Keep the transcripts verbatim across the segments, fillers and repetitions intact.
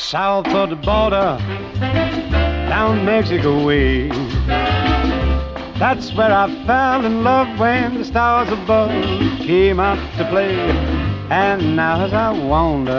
south of the border, down Mexico way. That's where I fell in love when the stars above came out to play. And now as I wander...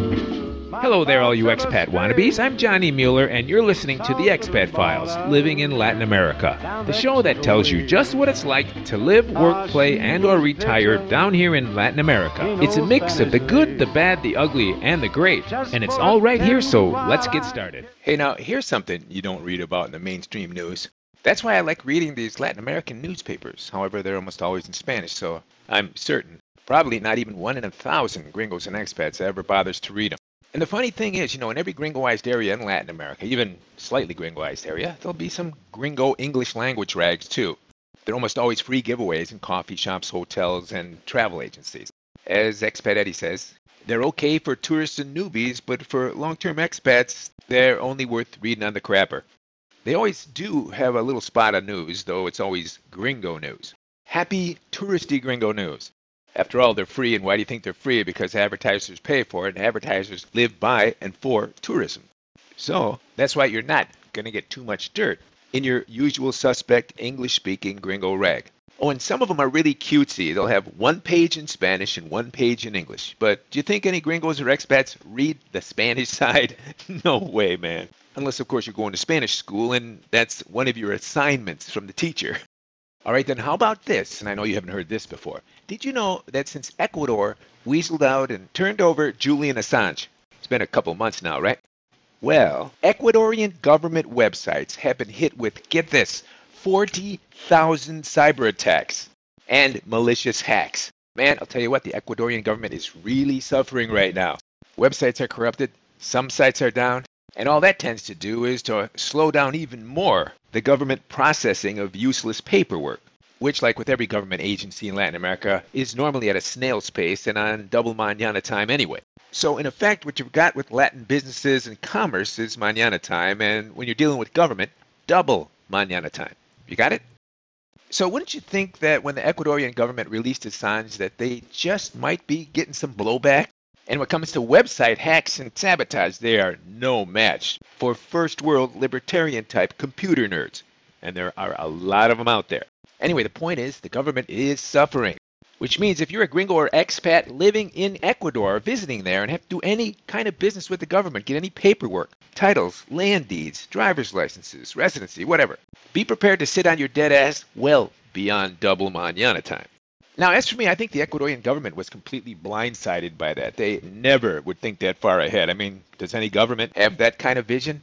Hello there, all you expat wannabes. I'm Johnny Mueller, and you're listening to The Expat Files, Living in Latin America, the show that tells you just what it's like to live, work, play, and or retire down here in Latin America. It's a mix of the good, the bad, the ugly, and the great, and it's all right here, so let's get started. Hey, now, here's something you don't read about in the mainstream news. That's why I like reading these Latin American newspapers. However, they're almost always in Spanish, so I'm certain probably not even one in a thousand gringos and expats ever bothers to read them. And the funny thing is, you know, in every gringoized area in Latin America, even slightly gringoized area, there'll be some gringo English language rags too. They're almost always free giveaways in coffee shops, hotels, and travel agencies. As Expat Eddie says, they're okay for tourists and newbies, but for long-term expats, they're only worth reading on the crapper. They always do have a little spot of news, though it's always gringo news. Happy, touristy gringo news. After all, they're free, and why do you think they're free? Because advertisers pay for it, and advertisers live by and for tourism. So, that's why you're not going to get too much dirt in your usual suspect English-speaking gringo rag. Oh, and some of them are really cutesy. They'll have one page in Spanish and one page in English. But do you think any gringos or expats read the Spanish side? No way, man. Unless, of course, you're going to Spanish school, and that's one of your assignments from the teacher. All right, then how about this? And I know you haven't heard this before. Did you know that since Ecuador weaseled out and turned over Julian Assange, it's been a couple months now, right? Well, Ecuadorian government websites have been hit with, get this, forty thousand cyber attacks and malicious hacks. Man, I'll tell you what, the Ecuadorian government is really suffering right now. Websites are corrupted, some sites are down, and all that tends to do is to slow down even more the government processing of useless paperwork, which, like with every government agency in Latin America, is normally at a snail's pace and on double mañana time anyway. So, in effect, what you've got with Latin businesses and commerce is mañana time, and when you're dealing with government, double mañana time. You got it? So, wouldn't you think that when the Ecuadorian government released Assange that they just might be getting some blowback? And when it comes to website hacks and sabotage, they are no match for first world libertarian type computer nerds. And there are a lot of them out there. Anyway, the point is the government is suffering, which means if you're a gringo or expat living in Ecuador or visiting there and have to do any kind of business with the government, get any paperwork, titles, land deeds, driver's licenses, residency, whatever, be prepared to sit on your dead ass well beyond double mañana time. Now, as for me, I think the Ecuadorian government was completely blindsided by that. They never would think that far ahead. I mean, does any government have that kind of vision?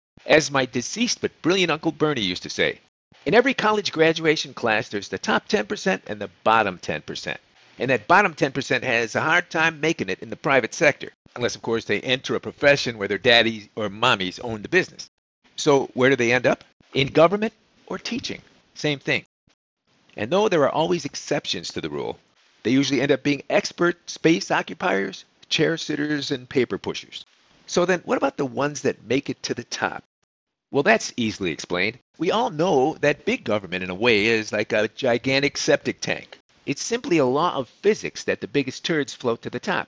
As my deceased but brilliant Uncle Bernie used to say, in every college graduation class, there's the top ten percent and the bottom ten percent. And that bottom ten percent has a hard time making it in the private sector, unless, of course, they enter a profession where their daddies or mommies own the business. So where do they end up? In government or teaching? Same thing. And though there are always exceptions to the rule, they usually end up being expert space occupiers, chair sitters, and paper pushers. So then what about the ones that make it to the top? Well, that's easily explained. We all know that big government, in a way, is like a gigantic septic tank. It's simply a law of physics that the biggest turds float to the top.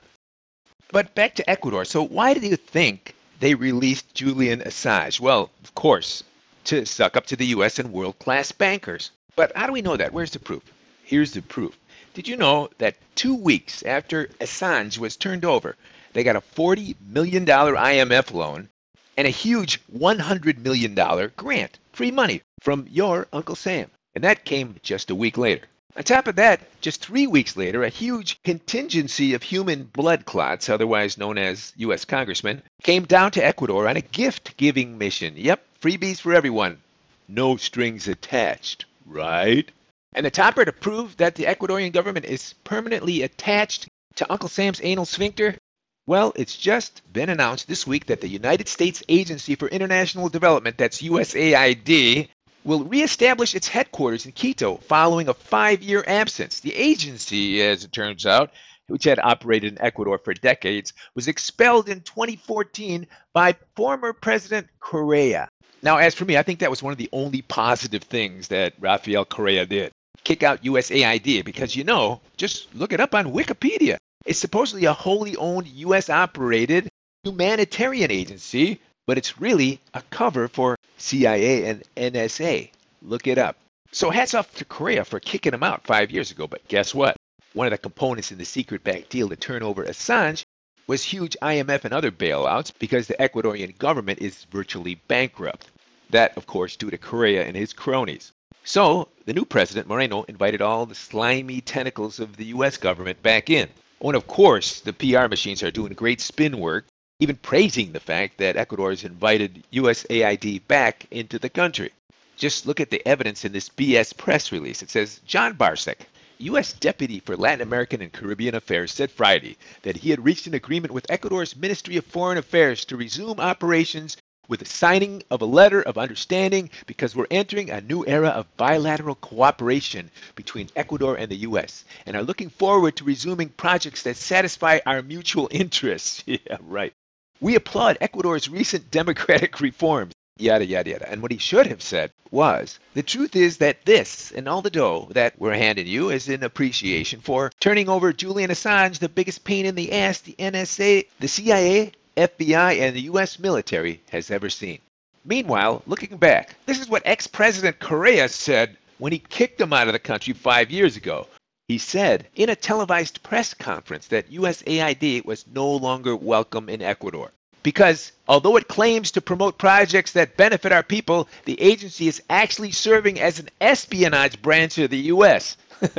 But back to Ecuador. So why do you think they released Julian Assange? Well, of course, to suck up to the U S and world-class bankers. But how do we know that? Where's the proof? Here's the proof. Did you know that two weeks after Assange was turned over, they got a forty million dollars I M F loan and a huge one hundred million dollars grant, free money, from your Uncle Sam? And that came just a week later. On top of that, just three weeks later, a huge contingency of human blood clots, otherwise known as U S congressmen, came down to Ecuador on a gift-giving mission. Yep, freebies for everyone. No strings attached. Right? And the topper to prove that the Ecuadorian government is permanently attached to Uncle Sam's anal sphincter? Well, it's just been announced this week that the United States Agency for International Development, that's U S A I D, will reestablish its headquarters in Quito following a five-year absence. The agency, as it turns out, which had operated in Ecuador for decades, was expelled in twenty fourteen by former President Correa. Now, as for me, I think that was one of the only positive things that Rafael Correa did. Kick out U S A I D because, you know, just look it up on Wikipedia. It's supposedly a wholly owned U S-operated humanitarian agency, but it's really a cover for C I A and N S A. Look it up. So hats off to Korea for kicking him out five years ago, but guess what? One of the components in the secret back deal to turn over Assange was huge I M F and other bailouts because the Ecuadorian government is virtually bankrupt. That, of course, due to Korea and his cronies. So, the new president, Moreno, invited all the slimy tentacles of the U S government back in. Oh, and of course, the P R machines are doing great spin work, even praising the fact that Ecuador has invited U S A I D back into the country. Just look at the evidence in this B S press release. It says, John Barsek, U S Deputy for Latin American and Caribbean Affairs, said Friday that he had reached an agreement with Ecuador's Ministry of Foreign Affairs to resume operations with the signing of a letter of understanding because we're entering a new era of bilateral cooperation between Ecuador and the U S and are looking forward to resuming projects that satisfy our mutual interests. Yeah, right. We applaud Ecuador's recent democratic reforms. Yada, yada, yada. And what he should have said was, the truth is that this and all the dough that we're handing you is in appreciation for turning over Julian Assange, the biggest pain in the ass the N S A, the C I A, F B I, and the U S military has ever seen. Meanwhile, looking back, this is what ex-President Correa said when he kicked him out of the country five years ago. He said in a televised press conference that U S A I D was no longer welcome in Ecuador. Because although it claims to promote projects that benefit our people, the agency is actually serving as an espionage branch of the U S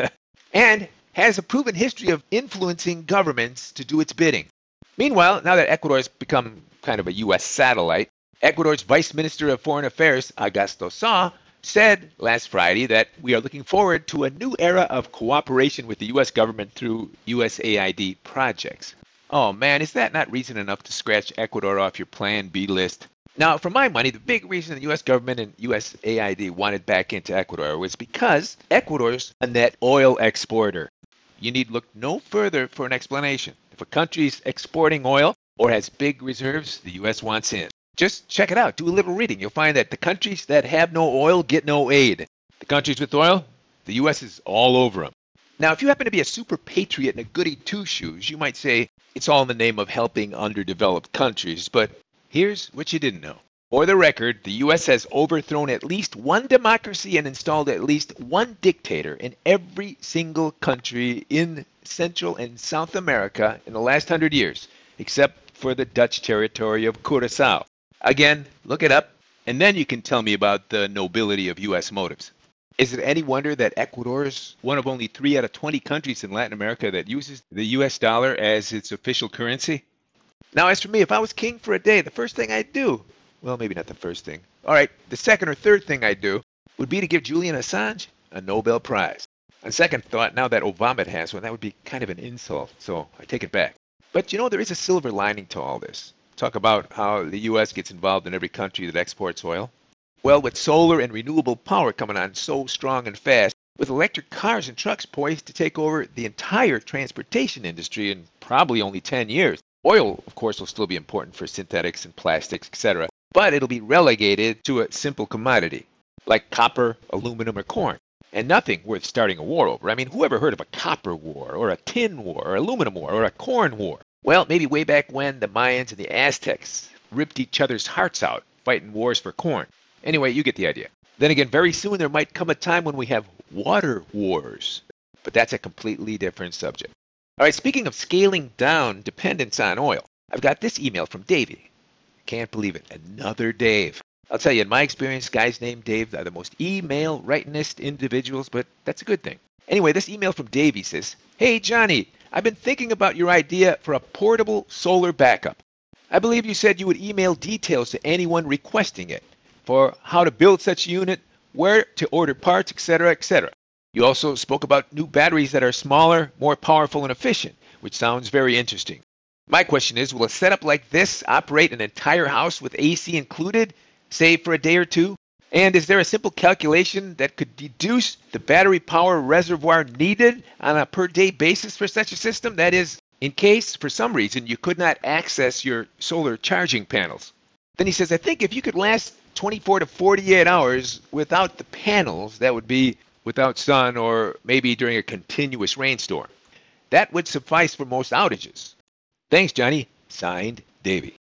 and has a proven history of influencing governments to do its bidding. Meanwhile, now that Ecuador has become kind of a U S satellite, Ecuador's Vice Minister of Foreign Affairs, Augusto Sa, said last Friday that we are looking forward to a new era of cooperation with the U S government through U S A I D projects. Oh man, is that not reason enough to scratch Ecuador off your Plan B list? Now, for my money, the big reason the U S government and U S A I D wanted back into Ecuador was because Ecuador's a net oil exporter. You need look no further for an explanation. If a country is exporting oil or has big reserves, the U S wants in. Just check it out. Do a little reading. You'll find that the countries that have no oil get no aid. The countries with oil, the U S is all over them. Now, if you happen to be a super patriot and a goody two-shoes, you might say it's all in the name of helping underdeveloped countries. But here's what you didn't know. For the record, the U S has overthrown at least one democracy and installed at least one dictator in every single country in Central and South America in the last hundred years, except for the Dutch territory of Curaçao. Again, look it up, and then you can tell me about the nobility of U S motives. Is it any wonder that Ecuador is one of only three out of twenty countries in Latin America that uses the U S dollar as its official currency? Now, as for me, if I was king for a day, the first thing I'd do, well, maybe not the first thing. All right, the second or third thing I'd do would be to give Julian Assange a Nobel Prize. On second thought, now that Obama has one, that would be kind of an insult, so I take it back. But you know, there is a silver lining to all this. Talk about how the U S gets involved in every country that exports oil. Well, with solar and renewable power coming on so strong and fast, with electric cars and trucks poised to take over the entire transportation industry in probably only ten years, oil, of course, will still be important for synthetics and plastics, et cetera, but it'll be relegated to a simple commodity, like copper, aluminum, or corn, and nothing worth starting a war over. I mean, who ever heard of a copper war, or a tin war, or aluminum war, or a corn war? Well, maybe way back when the Mayans and the Aztecs ripped each other's hearts out, fighting wars for corn. Anyway, you get the idea. Then again, very soon there might come a time when we have water wars. But that's a completely different subject. All right, speaking of scaling down dependence on oil, I've got this email from Davey. Can't believe it. Another Dave. I'll tell you, in my experience, guys named Dave are the most email-writingest individuals, but that's a good thing. Anyway, this email from Davey says, Hey, Johnny, I've been thinking about your idea for a portable solar backup. I believe you said you would email details to anyone requesting it, for how to build such a unit, where to order parts, et cetera, et cetera. You also spoke about new batteries that are smaller, more powerful, and efficient, which sounds very interesting. My question is, will a setup like this operate an entire house with A C included, say for a day or two? And is there a simple calculation that could deduce the battery power reservoir needed on a per-day basis for such a system? That is, in case, for some reason, you could not access your solar charging panels. Then he says, I think if you could last twenty-four to forty-eight hours without the panels, that would be without sun or maybe during a continuous rainstorm. That would suffice for most outages. Thanks, Johnny. Signed, Davey.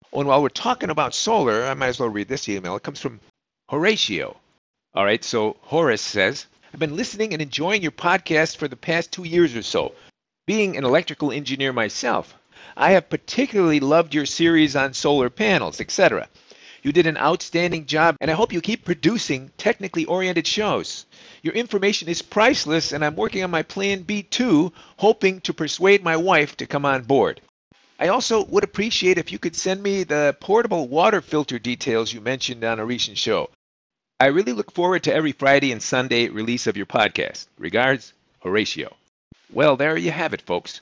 Oh, and while we're talking about solar, I might as well read this email. It comes from Horatio. All right, so Horace says, I've been listening and enjoying your podcast for the past two years or so. Being an electrical engineer myself, I have particularly loved your series on solar panels, et cetera. You did an outstanding job, and I hope you keep producing technically oriented shows. Your information is priceless, and I'm working on my Plan B too, hoping to persuade my wife to come on board. I also would appreciate if you could send me the portable water filter details you mentioned on a recent show. I really look forward to every Friday and Sunday release of your podcast. Regards, Horatio. Well, there you have it, folks.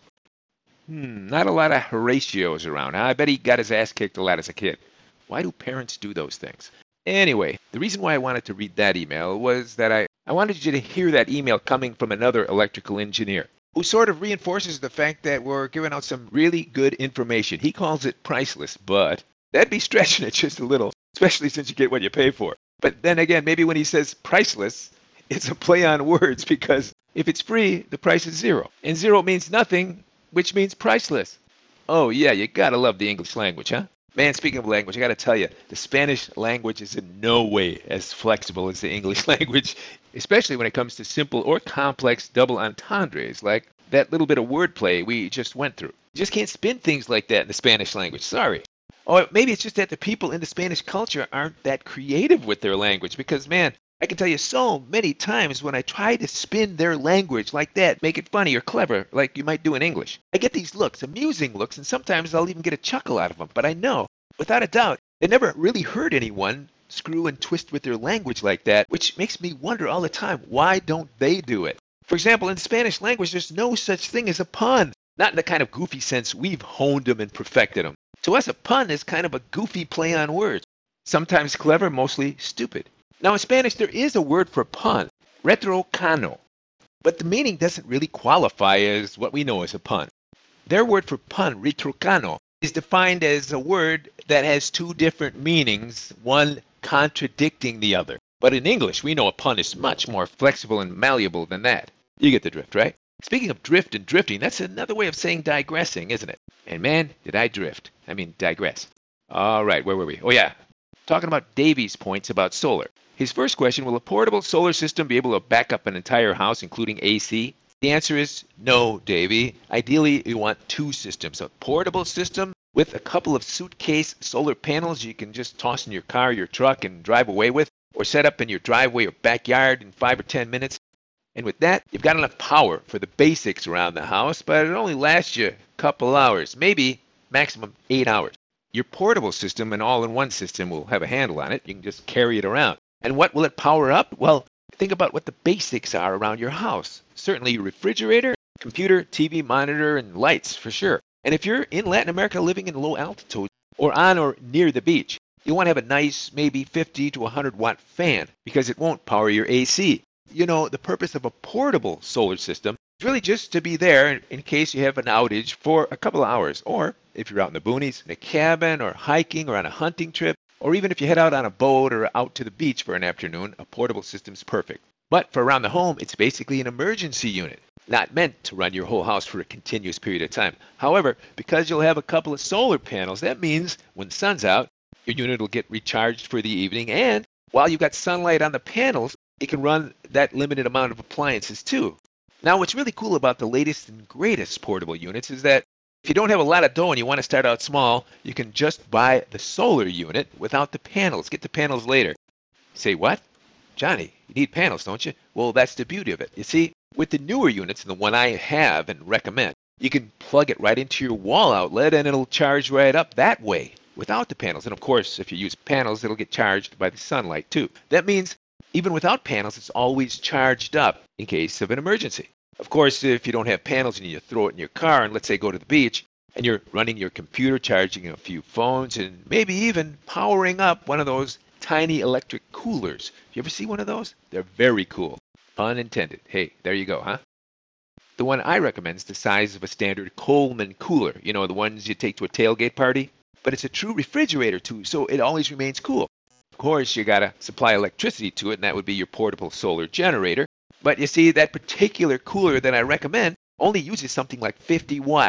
Hmm, not a lot of Horatios around. I bet he got his ass kicked a lot as a kid. Why do parents do those things? Anyway, the reason why I wanted to read that email was that I, I wanted you to hear that email coming from another electrical engineer who sort of reinforces the fact that we're giving out some really good information. He calls it priceless, but that'd be stretching it just a little, especially since you get what you pay for. But then again, maybe when he says priceless, it's a play on words because if it's free, the price is zero. And zero means nothing, which means priceless. Oh yeah, you gotta love the English language, huh? Man, speaking of language, I got to tell you, the Spanish language is in no way as flexible as the English language, especially when it comes to simple or complex double entendres, like that little bit of wordplay we just went through. You just can't spin things like that in the Spanish language, sorry. Or maybe it's just that the people in the Spanish culture aren't that creative with their language, because, man, I can tell you so many times when I try to spin their language like that, make it funny or clever, like you might do in English, I get these looks, amusing looks, and sometimes I'll even get a chuckle out of them. But I know, without a doubt, they never really heard anyone screw and twist with their language like that, which makes me wonder all the time, why don't they do it? For example, in the Spanish language, there's no such thing as a pun. Not in the kind of goofy sense we've honed them and perfected them. To us, a pun is kind of a goofy play on words. Sometimes clever, mostly stupid. Now, in Spanish, there is a word for pun, retrocano, but the meaning doesn't really qualify as what we know as a pun. Their word for pun, retrocano, is defined as a word that has two different meanings, one contradicting the other. But in English, we know a pun is much more flexible and malleable than that. You get the drift, right? Speaking of drift and drifting, that's another way of saying digressing, isn't it? And man, did I drift. I mean, digress. All right, where were we? Oh, yeah. Talking about Davy's points about solar. His first question, will a portable solar system be able to back up an entire house, including A C? The answer is no, Davy. Ideally, you want two systems. A portable system with a couple of suitcase solar panels you can just toss in your car or your truck and drive away with, or set up in your driveway or backyard in five or ten minutes. And with that, you've got enough power for the basics around the house, but it only lasts you a couple hours, maybe maximum eight hours. Your portable system, an all-in-one system, will have a handle on it. You can just carry it around. And what will it power up? Well, think about what the basics are around your house. Certainly your refrigerator, computer, T V monitor, and lights for sure. And if you're in Latin America living in low altitude or on or near the beach, you want to have a nice, maybe fifty to one hundred watt fan because it won't power your A C. You know, the purpose of a portable solar system is really just to be there in case you have an outage for a couple of hours. Or if you're out in the boonies, in a cabin, or hiking, or on a hunting trip, or even if you head out on a boat or out to the beach for an afternoon, a portable system's perfect. But for around the home, it's basically an emergency unit, not meant to run your whole house for a continuous period of time. However, because you'll have a couple of solar panels, that means when the sun's out, your unit will get recharged for the evening, and while you've got sunlight on the panels, it can run that limited amount of appliances too. Now, what's really cool about the latest and greatest portable units is that if you don't have a lot of dough and you want to start out small, you can just buy the solar unit without the panels. Get the panels later. Say, what? Johnny, you need panels, don't you? Well, that's the beauty of it. You see, with the newer units, and the one I have and recommend, you can plug it right into your wall outlet and it'll charge right up that way without the panels. And of course, if you use panels, it'll get charged by the sunlight too. That means even without panels, it's always charged up in case of an emergency. Of course, if you don't have panels and you throw it in your car and let's say go to the beach and you're running your computer, charging a few phones, and maybe even powering up one of those tiny electric coolers. You ever see one of those? They're very cool. Pun intended. Hey, there you go, huh? The one I recommend is the size of a standard Coleman cooler. You know, the ones you take to a tailgate party? But it's a true refrigerator too, so it always remains cool. Of course, you got to supply electricity to it, and that would be your portable solar generator. But you see, that particular cooler that I recommend only uses something like fifty watts.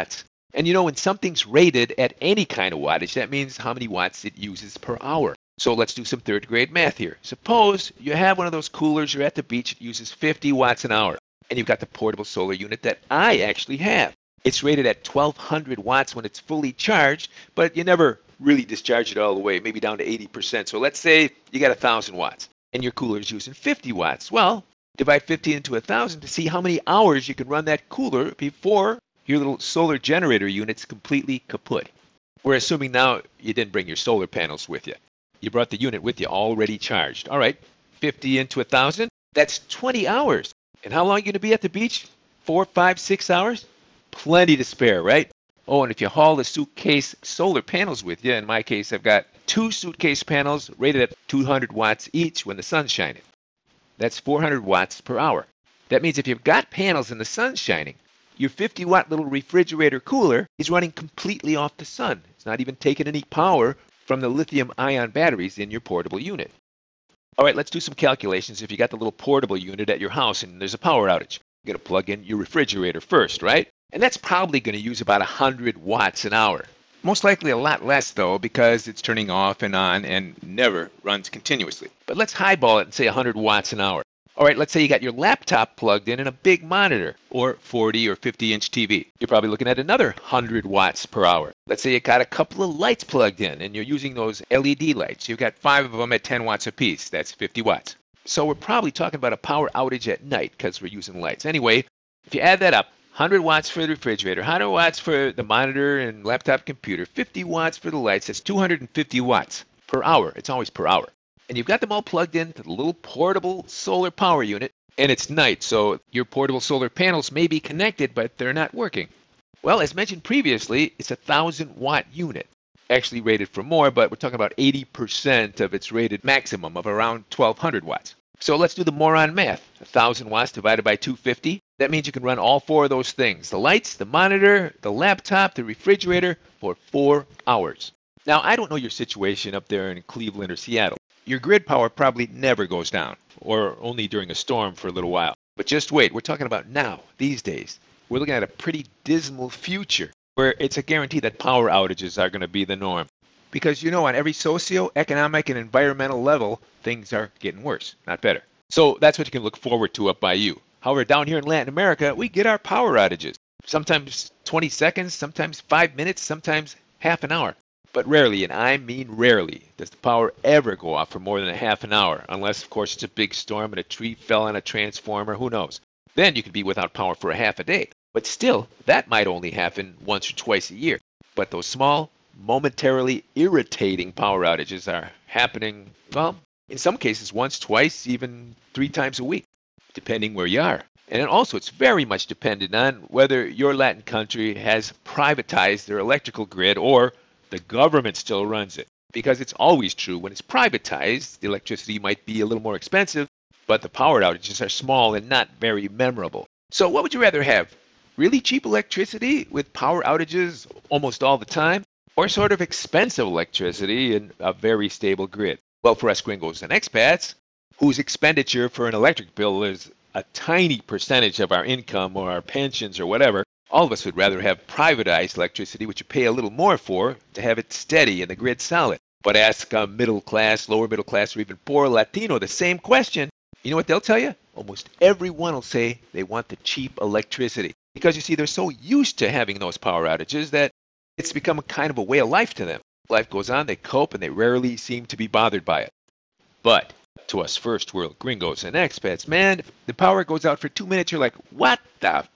And you know, when something's rated at any kind of wattage, that means how many watts it uses per hour. So let's do some third grade math here. Suppose you have one of those coolers, you're at the beach, it uses fifty watts an hour. And you've got the portable solar unit that I actually have. It's rated at twelve hundred watts when it's fully charged, but you never really discharge it all the way, maybe down to eighty percent. So let's say you got one thousand watts and your cooler is using fifty watts. Well, divide fifty into one thousand to see how many hours you can run that cooler before your little solar generator unit's completely kaput. We're assuming now you didn't bring your solar panels with you. You brought the unit with you already charged. All right, fifty into one thousand, that's twenty hours. And how long are you going to be at the beach? Four, five, six hours? Plenty to spare, right? Oh, and if you haul the suitcase solar panels with you, in my case, I've got two suitcase panels rated at two hundred watts each when the sun's shining. That's four hundred watts per hour. That means if you've got panels and the sun's shining, your fifty watt little refrigerator cooler is running completely off the sun. It's not even taking any power from the lithium ion batteries in your portable unit. All right, let's do some calculations. If you got the little portable unit at your house and there's a power outage, you're going to plug in your refrigerator first, right? And that's probably going to use about one hundred watts an hour. Most likely a lot less, though, because it's turning off and on and never runs continuously. But let's highball it and say one hundred watts an hour. All right, let's say you got your laptop plugged in and a big monitor, or forty or fifty inch T V. You're probably looking at another one hundred watts per hour. Let's say you got a couple of lights plugged in and you're using those L E D lights. You've got five of them at ten watts apiece. That's fifty watts. So we're probably talking about a power outage at night because we're using lights. Anyway, if you add that up, one hundred watts for the refrigerator, one hundred watts for the monitor and laptop computer, fifty watts for the lights, that's two hundred fifty watts per hour. It's always per hour. And you've got them all plugged into the little portable solar power unit, and it's night, so your portable solar panels may be connected, but they're not working. Well, as mentioned previously, it's a one thousand watt unit. Actually rated for more, but we're talking about eighty percent of its rated maximum of around twelve hundred watts. So let's do the moron math. one thousand watts divided by two hundred fifty. That means you can run all four of those things. The lights, the monitor, the laptop, the refrigerator for four hours. Now, I don't know your situation up there in Cleveland or Seattle. Your grid power probably never goes down, or only during a storm for a little while. But just wait, we're talking about now, these days. We're looking at a pretty dismal future where it's a guarantee that power outages are going to be the norm. Because, you know, on every socio-economic and environmental level, things are getting worse, not better. So that's what you can look forward to up by you. However, down here in Latin America, we get our power outages. Sometimes twenty seconds, sometimes five minutes, sometimes half an hour. But rarely, and I mean rarely, does the power ever go off for more than a half an hour. Unless, of course, it's a big storm and a tree fell on a transformer, who knows. Then you could be without power for a half a day. But still, that might only happen once or twice a year. But those small, momentarily irritating power outages are happening, well, in some cases once, twice, even three times a week, depending where you are. And also, it's very much dependent on whether your Latin country has privatized their electrical grid or the government still runs it. Because it's always true, when it's privatized, the electricity might be a little more expensive, but the power outages are small and not very memorable. So what would you rather have? Really cheap electricity with power outages almost all the time? Or sort of expensive electricity and a very stable grid? Well, for us gringos and expats, whose expenditure for an electric bill is a tiny percentage of our income or our pensions or whatever, all of us would rather have privatized electricity, which you pay a little more for, to have it steady and the grid solid. But ask a middle class, lower middle class, or even poor Latino the same question. You know what they'll tell you? Almost everyone will say they want the cheap electricity. Because you see, they're so used to having those power outages that it's become a kind of a way of life to them. Life goes on, they cope, and they rarely seem to be bothered by it. But to us first world gringos and expats, man, if the power goes out for two minutes, you're like, what the f***?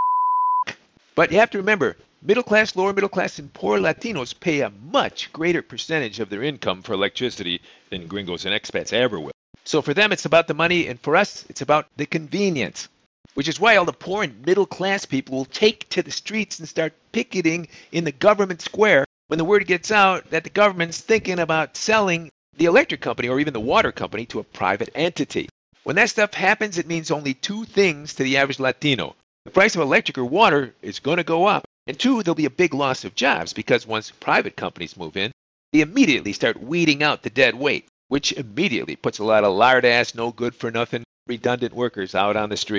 But you have to remember, middle class, lower middle class, and poor Latinos pay a much greater percentage of their income for electricity than gringos and expats ever will. So for them, it's about the money, and for us, it's about the convenience. Which is why all the poor and middle class people will take to the streets and start picketing in the government square when the word gets out that the government's thinking about selling the electric company or even the water company to a private entity. When that stuff happens, it means only two things to the average Latino. The price of electric or water is going to go up. And two, there'll be a big loss of jobs because once private companies move in, they immediately start weeding out the dead weight, which immediately puts a lot of lard-ass, no-good-for-nothing, redundant workers out on the street.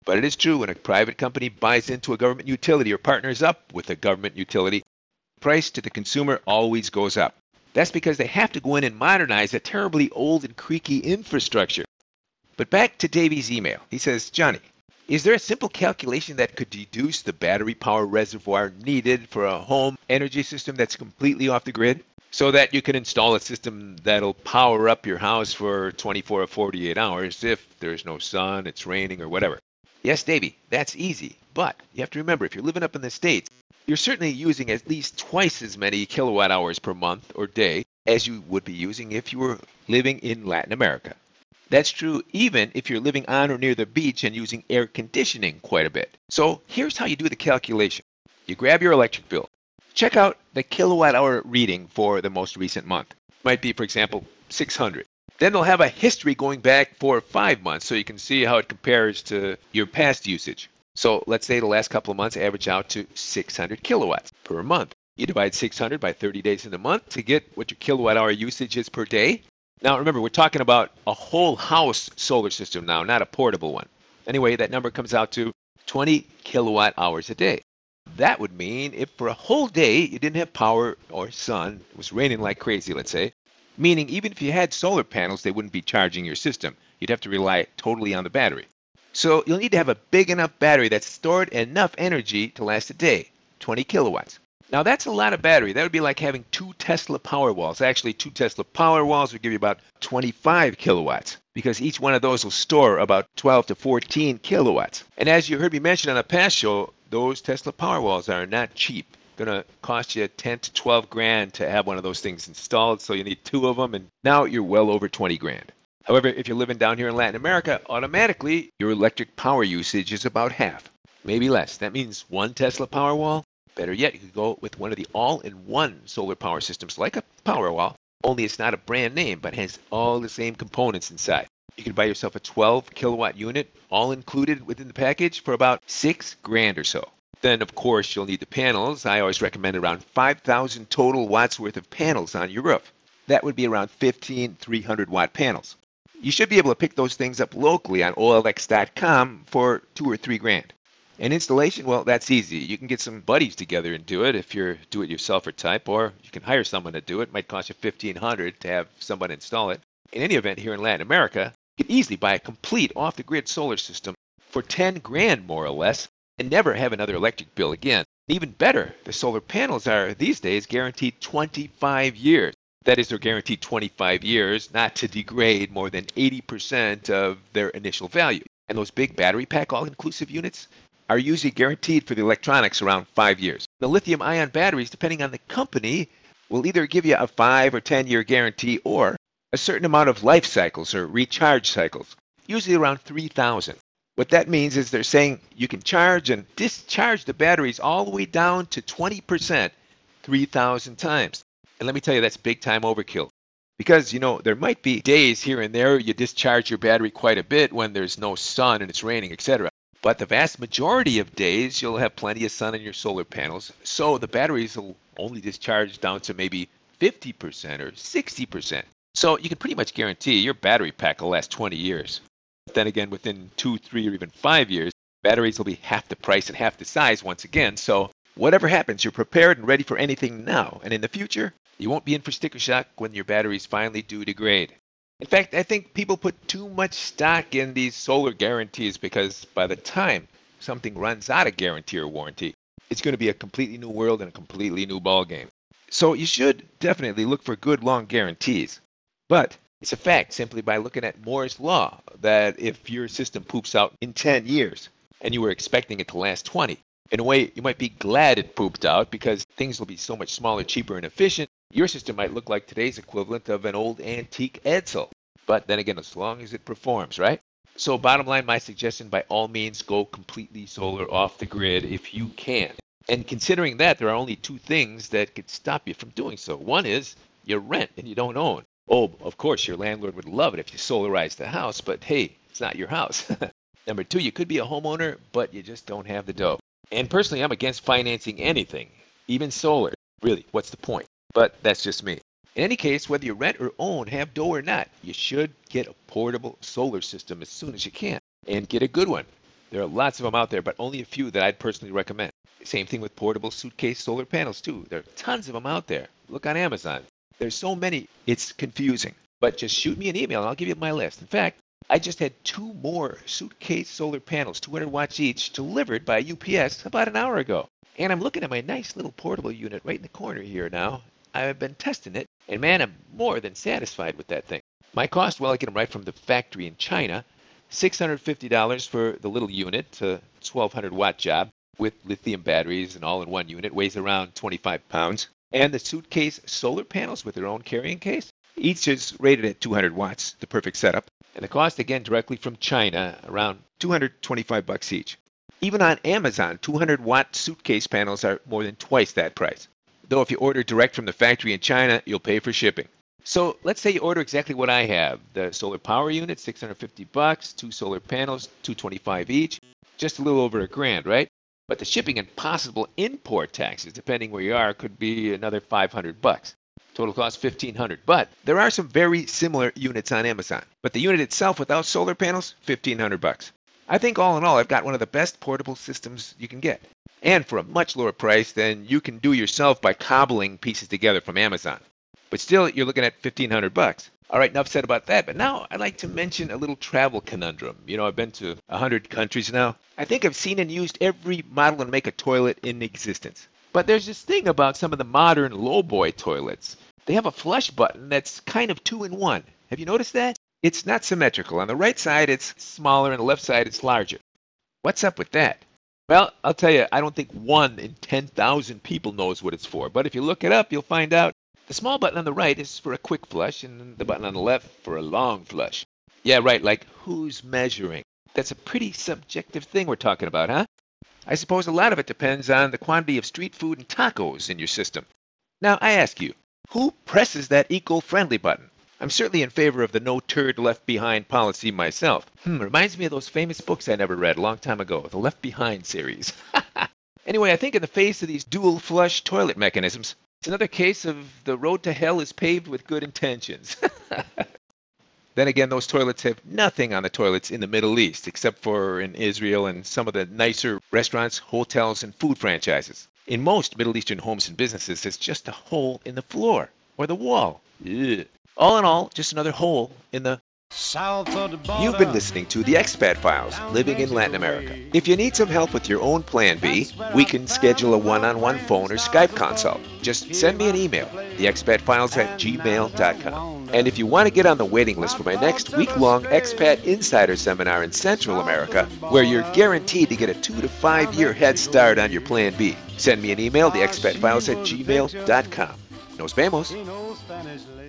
But it is true when a private company buys into a government utility or partners up with a government utility, price to the consumer always goes up. That's because they have to go in and modernize a terribly old and creaky infrastructure. But back to Davy's email. He says, Johnny, is there a simple calculation that could deduce the battery power reservoir needed for a home energy system that's completely off the grid so that you can install a system that'll power up your house for twenty-four or forty-eight hours if there's no sun, it's raining, or whatever? Yes, Davy, that's easy. But you have to remember, if you're living up in the States, you're certainly using at least twice as many kilowatt hours per month or day as you would be using if you were living in Latin America. That's true even if you're living on or near the beach and using air conditioning quite a bit. So here's how you do the calculation. You grab your electric bill. Check out the kilowatt hour reading for the most recent month. It might be, for example, six hundred. Then they'll have a history going back for five months so you can see how it compares to your past usage. So let's say the last couple of months average out to six hundred kilowatts per month. You divide six hundred by thirty days in the month to get what your kilowatt hour usage is per day. Now remember, we're talking about a whole house solar system now, not a portable one. Anyway, that number comes out to twenty kilowatt hours a day. That would mean if for a whole day you didn't have power or sun, it was raining like crazy, let's say, meaning even if you had solar panels, they wouldn't be charging your system. You'd have to rely totally on the battery. So you'll need to have a big enough battery that's stored enough energy to last a day, twenty kilowatts. Now that's a lot of battery. That would be like having two Tesla Powerwalls. Actually, two Tesla Powerwalls would give you about twenty-five kilowatts because each one of those will store about twelve to fourteen kilowatts. And as you heard me mention on a past show, those Tesla Powerwalls are not cheap. Going to cost you ten to twelve grand to have one of those things installed, so you need two of them, and now you're well over twenty grand. However, if you're living down here in Latin America, automatically your electric power usage is about half, maybe less. That means one Tesla Powerwall. Better yet, you could go with one of the all-in-one solar power systems like a Powerwall, only it's not a brand name, but has all the same components inside. You could buy yourself a twelve kilowatt unit, all included within the package, for about six grand or so. Then, of course, you'll need the panels. I always recommend around five thousand total watts worth of panels on your roof. That would be around fifteen three hundred watt panels. You should be able to pick those things up locally on O L X dot com for two or three grand. And installation, well, that's easy. You can get some buddies together and do it if you're do-it-yourselfer type, or you can hire someone to do it. It might cost you fifteen hundred dollars to have someone install it. In any event, here in Latin America, you can easily buy a complete off-the-grid solar system for ten grand more or less and never have another electric bill again. Even better, the solar panels are these days guaranteed twenty-five years. That is, they're guaranteed twenty-five years not to degrade more than eighty percent of their initial value. And those big battery pack all-inclusive units are usually guaranteed for the electronics around five years. The lithium-ion batteries, depending on the company, will either give you a five or ten year guarantee or a certain amount of life cycles or recharge cycles, usually around three thousand. What that means is they're saying you can charge and discharge the batteries all the way down to twenty percent three thousand times. And let me tell you, that's big time overkill. Because, you know, there might be days here and there you discharge your battery quite a bit when there's no sun and it's raining, et cetera. But the vast majority of days you'll have plenty of sun in your solar panels, so the batteries will only discharge down to maybe fifty percent or sixty percent. So you can pretty much guarantee your battery pack will last twenty years. But then again, within two, three, or even five years, batteries will be half the price and half the size once again. So whatever happens, you're prepared and ready for anything now. And in the future, you won't be in for sticker shock when your batteries finally do degrade. In fact, I think people put too much stock in these solar guarantees because by the time something runs out of guarantee or warranty, it's going to be a completely new world and a completely new ballgame. So you should definitely look for good long guarantees. But it's a fact simply by looking at Moore's Law that if your system poops out in ten years and you were expecting it to last twenty, in a way you might be glad it pooped out because things will be so much smaller, cheaper, and efficient. Your system might look like today's equivalent of an old antique Edsel. But then again, as long as it performs, right? So bottom line, my suggestion, by all means, go completely solar off the grid if you can. And considering that, there are only two things that could stop you from doing so. One is you rent and you don't own. Oh, of course, your landlord would love it if you solarized the house, but hey, it's not your house. Number two, you could be a homeowner, but you just don't have the dough. And personally, I'm against financing anything, even solar. Really, what's the point? But that's just me. In any case, whether you rent or own, have dough or not, you should get a portable solar system as soon as you can. And get a good one. There are lots of them out there, but only a few that I'd personally recommend. Same thing with portable suitcase solar panels, too. There are tons of them out there. Look on Amazon. There's so many, it's confusing. But just shoot me an email and I'll give you my list. In fact, I just had two more suitcase solar panels, two hundred watts each, delivered by U P S about an hour ago. And I'm looking at my nice little portable unit right in the corner here now. I've been testing it, and man, I'm more than satisfied with that thing. My cost, well, I get them right from the factory in China. six hundred fifty dollars for the little unit, a twelve hundred watt job with lithium batteries and all in one unit, weighs around twenty-five pounds. And the suitcase solar panels with their own carrying case, each is rated at two hundred watts, the perfect setup. And the cost, again, directly from China, around two hundred twenty-five bucks each. Even on Amazon, two hundred watt suitcase panels are more than twice that price. Though if you order direct from the factory in China, you'll pay for shipping. So let's say you order exactly what I have. The solar power unit, six hundred fifty bucks, two solar panels, two hundred twenty-five each, just a little over a grand, right? But the shipping and possible import taxes, depending where you are, could be another five hundred bucks. Total cost fifteen hundred. But there are some very similar units on Amazon. But the unit itself without solar panels, fifteen hundred bucks. I think all in all, I've got one of the best portable systems you can get. And for a much lower price than you can do yourself by cobbling pieces together from Amazon. But still, you're looking at fifteen hundred bucks. All right, enough said about that. But now I'd like to mention a little travel conundrum. You know, I've been to one hundred countries now. I think I've seen and used every model and make a toilet in existence. But there's this thing about some of the modern lowboy toilets. They have a flush button that's kind of two in one. Have you noticed that? It's not symmetrical. On the right side, it's smaller, and the left side, it's larger. What's up with that? Well, I'll tell you, I don't think one in ten thousand people knows what it's for. But if you look it up, you'll find out. The small button on the right is for a quick flush, and the button on the left for a long flush. Yeah, right, like who's measuring? That's a pretty subjective thing we're talking about, huh? I suppose a lot of it depends on the quantity of street food and tacos in your system. Now, I ask you, who presses that eco-friendly button? I'm certainly in favor of the no turd left behind policy myself. Hmm, reminds me of those famous books I never read a long time ago, the Left Behind series. Anyway, I think in the face of these dual flush toilet mechanisms, it's another case of the road to hell is paved with good intentions. Then again, those toilets have nothing on the toilets in the Middle East, except for in Israel and some of the nicer restaurants, hotels, and food franchises. In most Middle Eastern homes and businesses, it's just a hole in the floor or the wall. Ugh. All in all, just another hole in the... South of the border. You've been listening to the Expat Files, Living in Latin America. If you need some help with your own Plan B, we can schedule a one-on-one phone or Skype consult. Just send me an email, the expat files at gmail dot com. And if you want to get on the waiting list for my next week-long Expat Insider Seminar in Central America, where you're guaranteed to get a two to five year head start on your Plan B, send me an email, the expat files at gmail dot com. Nos vemos.